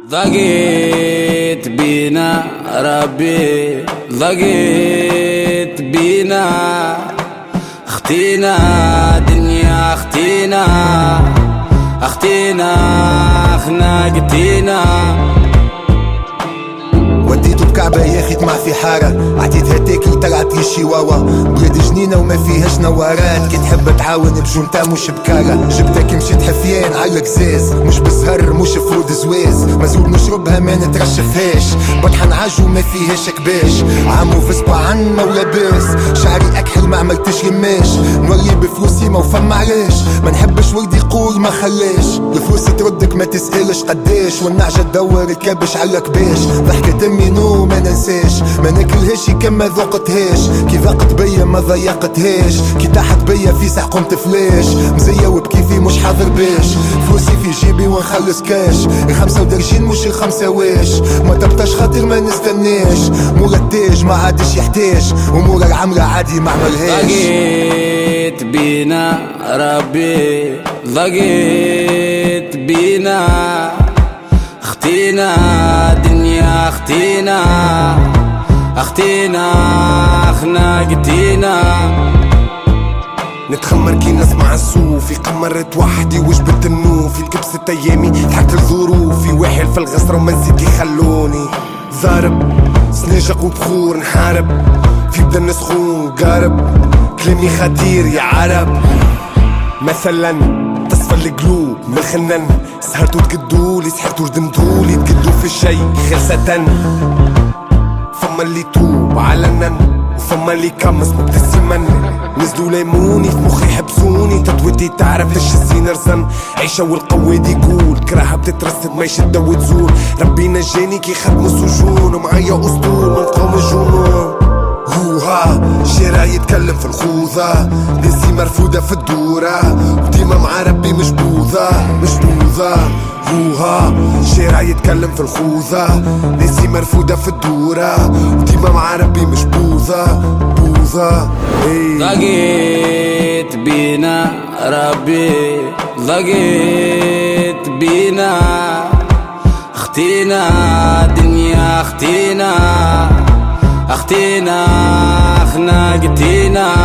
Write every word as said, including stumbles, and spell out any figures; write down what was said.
ضاقت بينا ربي ضاقت بينا اختينا دنيا اختينا اختينا خناقتينا وديتو بكعبة يا اخي طمع في حارة عطيتها تاكل طلعت لي الشيواوا بلاد جنينة وما فيهاش نوارات كي تحب تعاون بجونتا مش بكارة جبتها كي مشيت حفيان على قزاز مش بزهر مش فرود زواز مازول نشربها ما نترشفهاش بطحن عاجو ما فيهاش كباش عامو فسبا عنا ولاباس شعري اكحل ما عملتش رماش نولي بفلوسي ما وفم علاش ما نحبش ولدي يقول ما خلاش الفلوس تردك ما تسألش قداش والنعجة تدور الكابش على كباش ضحكة امي نو ما ننساش ما ناكلهاش كما ذوقتهاش كي ذاقت بيا ما ضيقتهاش كي طاحت بيا في ساح قمت فلاش مزية وبكيفي مش حاضر باش فلوسي في جيبي ونخلص كاش الخمسة ودرجين مش الخمسة واش ما تبطاش خاطر ما نستناش مورا التاج ما عادش يحتاج ومورا العمرة عادي ما عملهاش. ضاقت بينا ربي ضاقت بينا اختينا دنيا اختينا اختينا خناقتينا نتخمر كي نسمع الصوفي قمرت وحدي وجبت النوفي كبست ايامي ضحكت لظروفي واحد في الغسرة وما نزيد يخلوني ضارب سناجق وبخور نحارب في بدا نسخون قارب كلامي خطير يا عرب مثلا تصفى القلوب من الخنن سهرتو تقدولي سحرتو ردمتولي تقدو في الشي خلصة فما اللي توب علنا وفما اللي كمس مبتسما نزلوا ليموني في مخي حبسوني تطويتي تعرف ايش الزين رزن عيشة والقواد يقول كراها بتترصد ما يشدة وتزول ربي نجاني كي خدموا السجون ومعايا اسطول من قوم الجنون هوها شارع يتكلم في الخوذة ناسي مرفودة في الدورة وديما مع ربي مشبوذة مشبوذة هوها شارع يتكلم في الخوذة ناسي مرفودة في الدورة وديما مع ربي مشبوذة بوذة. ضاقت بينا ربي ضاقت بينا اختينا دنيا اختينا اختينا خناقتينا